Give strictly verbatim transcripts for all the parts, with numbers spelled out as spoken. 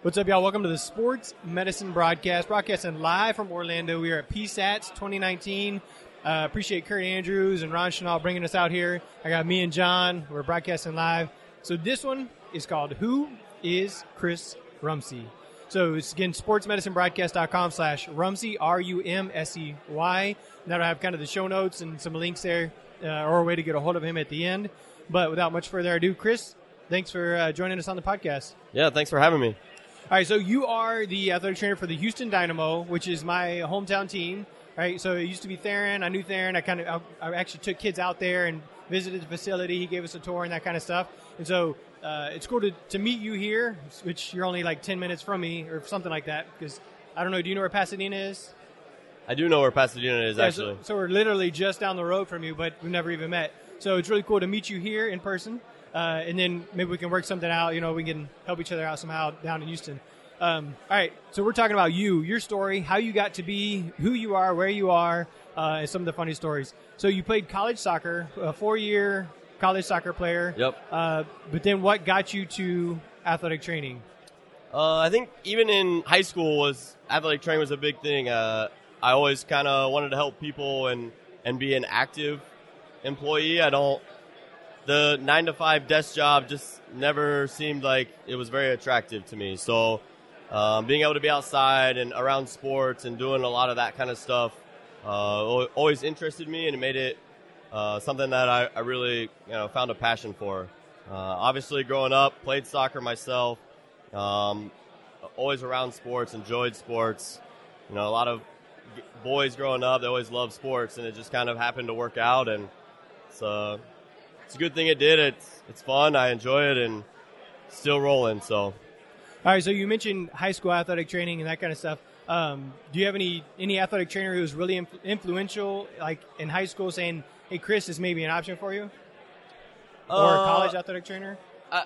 What's up, y'all? Welcome to the Sports Medicine Broadcast, broadcasting live from Orlando. We are at P SATS twenty nineteen. Uh, appreciate Kurt Andrews and Ron Chenal bringing us out here. I got me and John. We're broadcasting live. So this one is called Who is Chris Rumsey? So it's, again, sportsmedicinebroadcast.com slash Rumsey, R U M S E Y. That'll have kind of the show notes and some links there, uh, or a way to get a hold of him at the end. But without much further ado, Chris, thanks for uh, joining us on the podcast. Yeah, thanks for having me. All right, so you are the athletic trainer for the Houston Dynamo, which is my hometown team. Right, so it used to be Theron. I knew Theron. I kind of, I, I actually took kids out there and visited the facility. He gave us a tour and that kind of stuff. And so uh, it's cool to, to meet you here, which you're only like ten minutes from me or something like that. Because I don't know. Do you know where Pasadena is? I do know where Pasadena is, yeah, actually. So, so we're literally just down the road from you, but we've never even met. So it's really cool to meet you here in person, uh, and then maybe we can work something out. You know, we can help each other out somehow down in Houston. Um, all right, so we're talking about you, your story, how you got to be who you are, where you are, uh, and some of the funny stories. So you played college soccer, a four-year college soccer player. Yep. Uh, but then what got you to athletic training? Uh, I think even in high school, was athletic training was a big thing. Uh, I always kind of wanted to help people and, and be an active employee. I don't the nine to five desk job just never seemed like it was very attractive to me. So um, being able to be outside and around sports and doing a lot of that kind of stuff uh, always interested me, and it made it uh, something that I, I really you know found a passion for. Uh, obviously, growing up, played soccer myself. Um, always around sports, enjoyed sports. You know, a lot of boys growing up, they always loved sports, and it just kind of happened to work out. And it's, uh, it's a good thing it did. It's it's fun. I enjoy it, and still rolling. So, all right. So you mentioned high school athletic training and that kind of stuff. Um, do you have any any athletic trainer who was really influ- influential, like in high school, saying, "Hey, Chris, this may be an option for you," or uh, a college athletic trainer? I,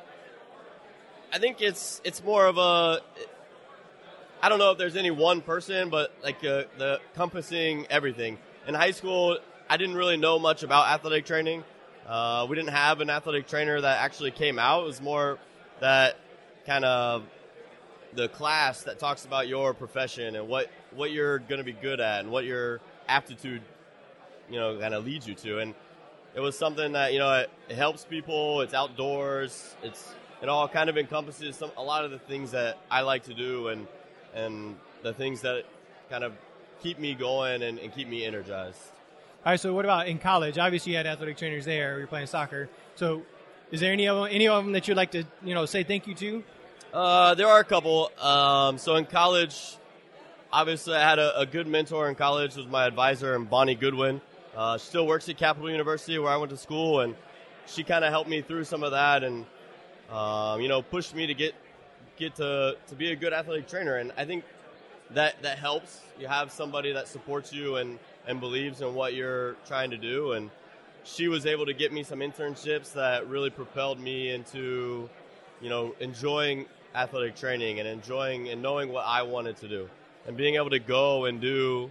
I think it's it's more of a. I don't know if there's any one person, but like uh, the encompassing everything. In high school, I didn't really know much about athletic training. Uh, we didn't have an athletic trainer that actually came out. It was more that kind of the class that talks about your profession and what, what you're going to be good at and what your aptitude, you know, kind of leads you to. And it was something that, you know, it, it helps people. It's outdoors. It's it all kind of encompasses some, a lot of the things that I like to do and and the things that kind of keep me going and, and keep me energized. All right, so what about in college? Obviously, you had athletic trainers there. You're playing soccer. So is there any of them, any of them that you'd like to, you know, say thank you to? Uh, there are a couple. Um, so in college, obviously, I had a, a good mentor in college. Was my advisor, and Bonnie Goodwin. Uh, she still works at Capital University, where I went to school, and she kind of helped me through some of that and, um, you know, pushed me to get get to, to be a good athletic trainer. And I think that that helps. You have somebody that supports you and, and believes in what you're trying to do. And she was able to get me some internships that really propelled me into, you know, enjoying athletic training and enjoying and knowing what I wanted to do. And being able to go and do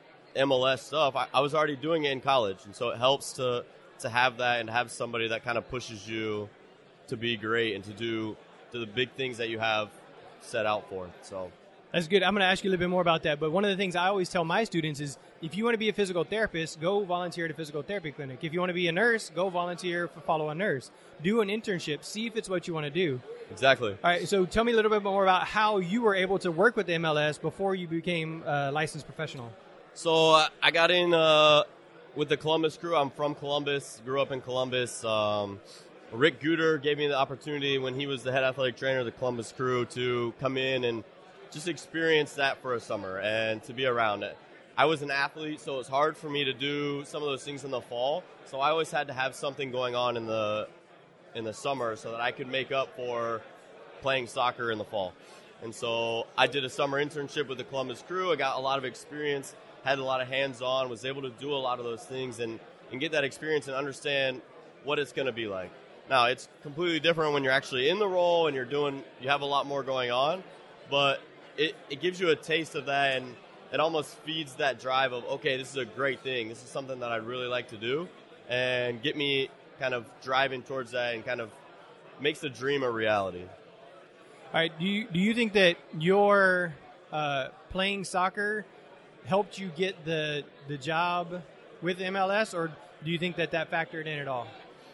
M L S stuff, I, I was already doing it in college. And so it helps to, to have that and have somebody that kind of pushes you to be great and to do to the big things that you have set out for. So that's good. I'm going to ask you a little bit more about that. But one of the things I always tell my students is if you want to be a physical therapist, go volunteer at a physical therapy clinic. If you want to be a nurse, go volunteer for follow a nurse. Do an internship. See if it's what you want to do. Exactly. All right. So tell me a little bit more about how you were able to work with the M L S before you became a licensed professional. So uh, I got in uh, with the Columbus Crew. I'm from Columbus, grew up in Columbus. Um, Rick Guter gave me the opportunity when he was the head athletic trainer of the Columbus Crew to come in and just experience that for a summer and to be around it. I was an athlete, so it was hard for me to do some of those things in the fall. So I always had to have something going on in the in the summer so that I could make up for playing soccer in the fall. And so I did a summer internship with the Columbus Crew. I got a lot of experience, had a lot of hands-on, was able to do a lot of those things and, and get that experience and understand what it's going to be like. Now, it's completely different when you're actually in the role and you're doing, you have a lot more going on, but it, it gives you a taste of that, and it almost feeds that drive of, okay, this is a great thing. This is something that I'd really like to do, and get me kind of driving towards that and kind of makes the dream a reality. All right. Do you do you think that your uh, playing soccer helped you get the the job with M L S, or do you think that that factored in at all?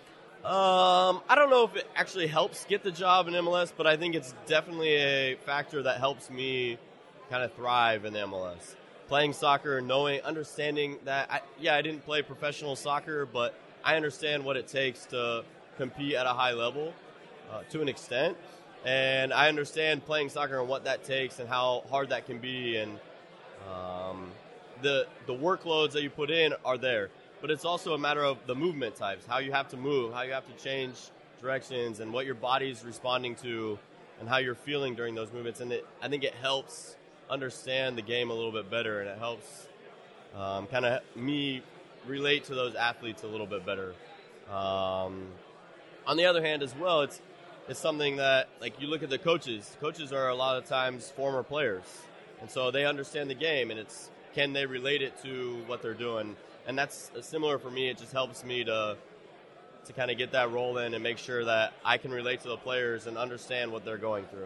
Um, I don't know if it actually helps get the job in M L S, but I think it's definitely a factor that helps me kind of thrive in the M L S. Playing soccer, knowing, understanding that, I, yeah, I didn't play professional soccer, but I understand what it takes to compete at a high level uh, to an extent. And I understand playing soccer and what that takes and how hard that can be. And um, the the workloads that you put in are there. But it's also a matter of the movement types, how you have to move, how you have to change directions, and what your body's responding to, and how you're feeling during those movements. And it, I think it helps understand the game a little bit better, and it helps um, kind of me relate to those athletes a little bit better. Um, on the other hand, as well, it's it's something that, like, you look at the coaches. Coaches are a lot of times former players, and so they understand the game, and it's can they relate it to what they're doing. And that's similar for me. It just helps me to to kind of get that role in and make sure that I can relate to the players and understand what they're going through.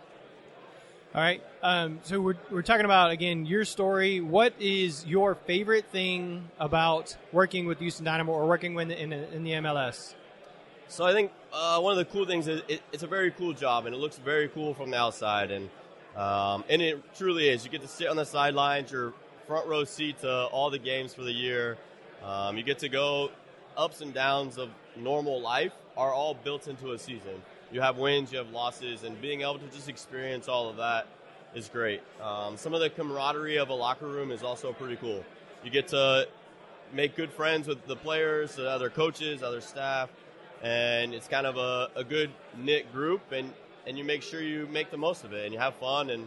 All right. Um, so we're we're talking about, again, your story. What is your favorite thing about working with Houston Dynamo or working in the, in the, in the M L S? So I think uh, one of the cool things is it, it's a very cool job, and it looks very cool from the outside. And um, and it truly is. You get to sit on the sidelines. You're front row seat to all the games for the year. Um, you get to go ups and downs of normal life are all built into a season. You have wins, you have losses, and being able to just experience all of that is great. Um, some of the camaraderie of a locker room is also pretty cool. You get to make good friends with the players, the other coaches, other staff, and it's kind of a, a good knit group, and, and you make sure you make the most of it, and you have fun, and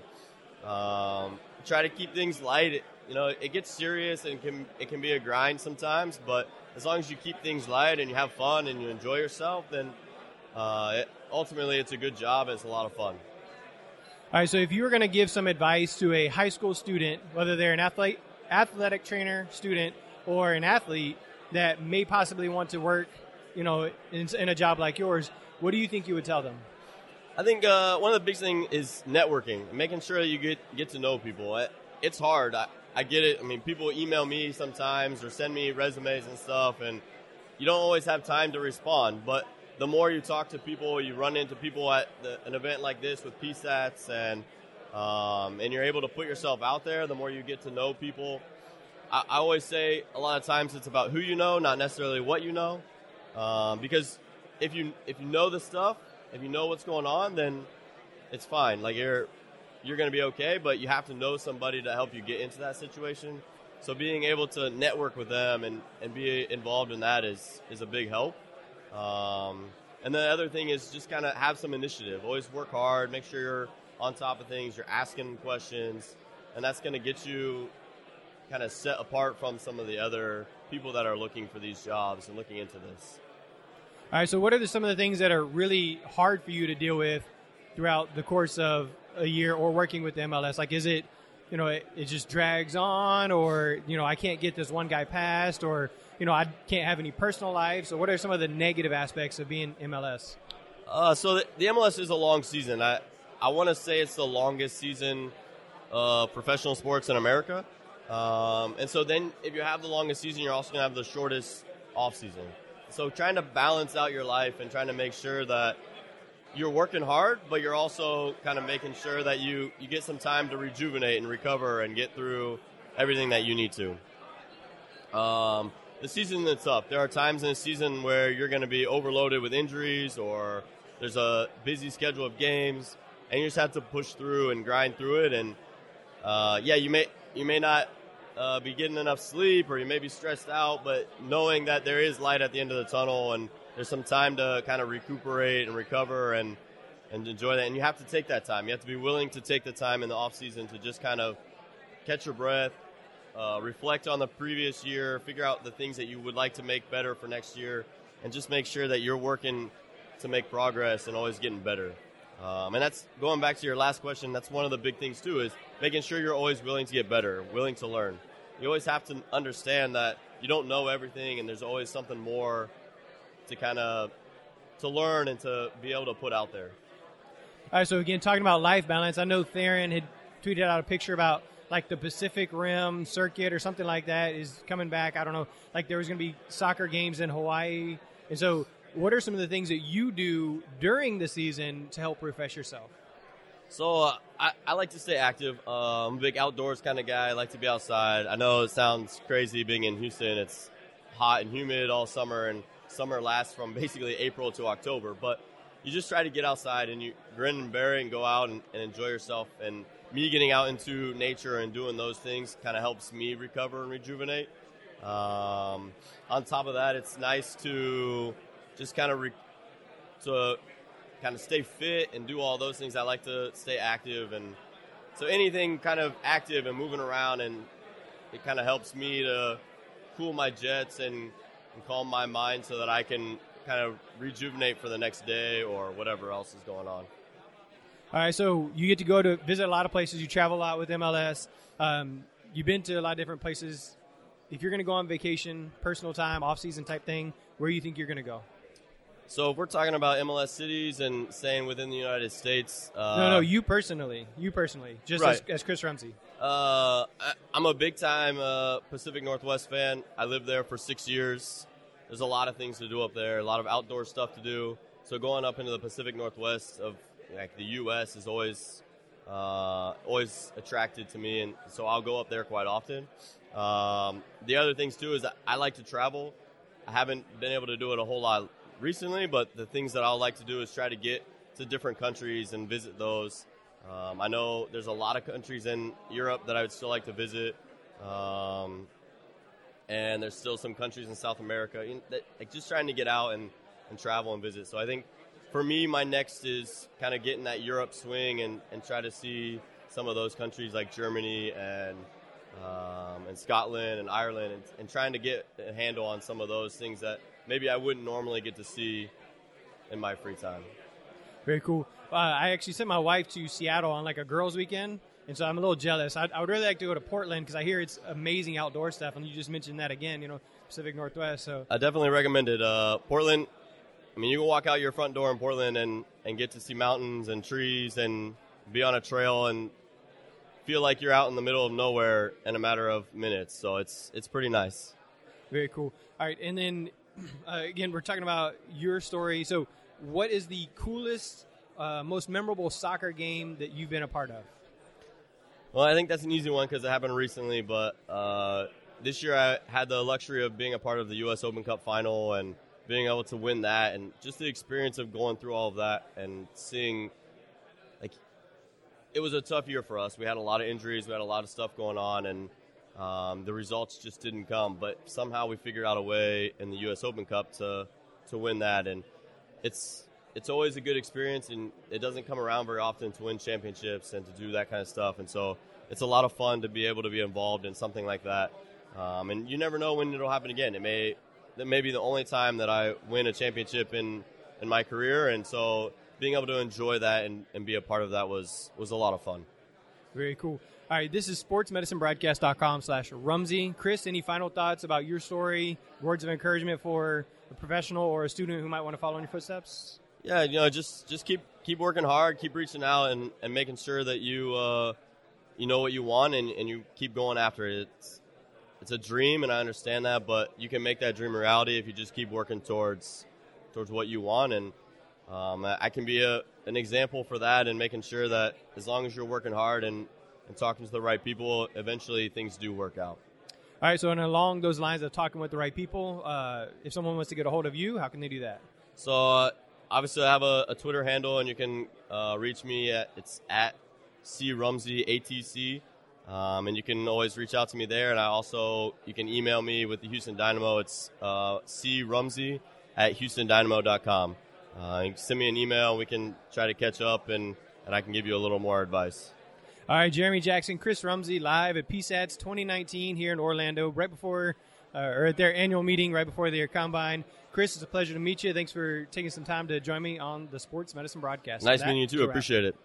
um, try to keep things light. You know, it gets serious and can it can be a grind sometimes, but as long as you keep things light and you have fun and you enjoy yourself, then uh, it, ultimately it's a good job and it's a lot of fun. All right, so if you were going to give some advice to a high school student, whether they're an athlete, athletic trainer, student, or an athlete that may possibly want to work, you know, in, in a job like yours, what do you think you would tell them? I think uh, one of the big things is networking, making sure that you get get to know people. It, it's hard. I, I get it. I mean, people email me sometimes or send me resumes and stuff, and you don't always have time to respond. But the more you talk to people, you run into people at the, an event like this with P SATs, and um, and you're able to put yourself out there, the more you get to know people. I, I always say a lot of times it's about who you know, not necessarily what you know. Um, because if you if you know the stuff, if you know what's going on, then it's fine. Like you're you're going to be okay, but you have to know somebody to help you get into that situation. So being able to network with them and, and be involved in that is, is a big help. Um, and the other thing is just kind of have some initiative. Always work hard, make sure you're on top of things, you're asking questions, and that's going to get you kind of set apart from some of the other people that are looking for these jobs and looking into this. All right, so what are the, some of the things that are really hard for you to deal with throughout the course of a year or working with the M L S? Like, is it, you know, it, it just drags on, or, you know, I can't get this one guy passed, or, you know, I can't have any personal life? So what are some of the negative aspects of being M L S? Uh, so the, the M L S is a long season. I, I want to say it's the longest season of professional sports in America. Um, and so then if you have the longest season, you're also going to have the shortest off season. So trying to balance out your life and trying to make sure that you're working hard, but you're also kind of making sure that you, you get some time to rejuvenate and recover and get through everything that you need to. Um, the season is tough. There are times in the season where you're going to be overloaded with injuries, or there's a busy schedule of games, and you just have to push through and grind through it. And uh, yeah, you may you may not uh, be getting enough sleep, or you may be stressed out, but knowing that there is light at the end of the tunnel, and there's some time to kind of recuperate and recover and, and enjoy that. And you have to take that time. You have to be willing to take the time in the off season to just kind of catch your breath, uh, reflect on the previous year, figure out the things that you would like to make better for next year, and just make sure that you're working to make progress and always getting better. Um, and that's going back to your last question. That's one of the big things too, is making sure you're always willing to get better, willing to learn. You always have to understand that you don't know everything, and there's always something more to kind of to learn and to be able to put out there. All right, so again, talking about life balance, I know Theron had tweeted out a picture about like the Pacific Rim circuit or something like that is coming back. I don't know, like there was going to be soccer games in Hawaii. And so what are some of the things that you do during the season to help refresh yourself? So uh, I, I like to stay active. Uh, I'm a big outdoors kind of guy. I like to be outside. I know it sounds crazy being in Houston. It's hot and humid all summer, and summer lasts from basically April to October. But you just try to get outside and you grin and bear it and go out and, and enjoy yourself. And me getting out into nature and doing those things kind of helps me recover and rejuvenate. Um, on top of that, it's nice to just kind of re- to kind of stay fit and do all those things. I like to stay active, and so anything kind of active and moving around, and it kind of helps me to cool my jets and, and calm my mind so that I can kind of rejuvenate for the next day or whatever else is going on. All right, so you get to go to visit a lot of places. You travel a lot with M L S. Um, you've been to a lot of different places. If you're going to go on vacation, personal time, off-season type thing, where do you think you're going to go? So if we're talking about M L S cities and staying within the United States. Uh, no, no, you personally. You personally, just right. as, as Chris Rumsey. Uh, I, I'm a big-time uh, Pacific Northwest fan. I lived there for six years. There's a lot of things to do up there, a lot of outdoor stuff to do. So going up into the Pacific Northwest of like the U S is always uh, always attracted to me, and so I'll go up there quite often. Um, the other things, too, is that I like to travel. I haven't been able to do it a whole lot recently, but the things that I'll like to do is try to get to different countries and visit those. Um, I know there's a lot of countries in Europe that I would still like to visit, um, and there's still some countries in South America. You know, that, like just trying to get out and, and travel and visit. So I think for me, my next is kind of getting that Europe swing and, and try to see some of those countries like Germany and um, and Scotland and Ireland, and, and trying to get a handle on some of those things that maybe I wouldn't normally get to see in my free time. Very cool. Uh, I actually sent my wife to Seattle on like a girls' weekend, and so I'm a little jealous. I, I would really like to go to Portland because I hear it's amazing outdoor stuff, and you just mentioned that again, you know, Pacific Northwest. So I definitely recommend it. Uh, Portland, I mean, you can walk out your front door in Portland and, and get to see mountains and trees and be on a trail and feel like you're out in the middle of nowhere in a matter of minutes. So it's it's pretty nice. Very cool. All right, and then uh, again, we're talking about your story. So what is the coolest, uh, most memorable soccer game that you've been a part of? Well, I think that's an easy one because it happened recently, but uh, this year I had the luxury of being a part of the U S Open Cup final and being able to win that, and just the experience of going through all of that and seeing, like, it was a tough year for us. We had a lot of injuries, we had a lot of stuff going on, and um, the results just didn't come, but somehow we figured out a way in the U S Open Cup to to win that, and it's it's always a good experience, and it doesn't come around very often to win championships and to do that kind of stuff, and so it's a lot of fun to be able to be involved in something like that, um, and you never know when it'll happen again. It may that may be the only time that I win a championship in, in my career, and so being able to enjoy that and, and be a part of that was, was a lot of fun. Very cool. All right, this is sportsmedicinebroadcast.com slash Rumsey. Chris, any final thoughts about your story, words of encouragement for a professional or a student who might want to follow in your footsteps? Yeah, you know, just just keep keep working hard, keep reaching out, and, and making sure that you uh, you know what you want and, and you keep going after it. It's, it's a dream, and I understand that, but you can make that dream a reality if you just keep working towards towards what you want. And um, I can be a, an example for that, and making sure that as long as you're working hard and, and talking to the right people, eventually things do work out. All right, so and along those lines of talking with the right people, uh, if someone wants to get a hold of you, how can they do that? So uh, obviously I have a, a Twitter handle, and you can uh, reach me at, it's at C Rumsey A T C. Um, and you can always reach out to me there. And I also, you can email me with the Houston Dynamo. It's uh, C Rumsey at houston dynamo dot com. Uh, you can send me an email. We can try to catch up, and, and I can give you a little more advice. All right, Jeremy Jackson, Chris Rumsey, live at P SATS twenty nineteen here in Orlando, right before, uh, or at their annual meeting, right before their combine. Chris, it's a pleasure to meet you. Thanks for taking some time to join me on the Sports Medicine Broadcast. Nice meeting you, too. Appreciate it.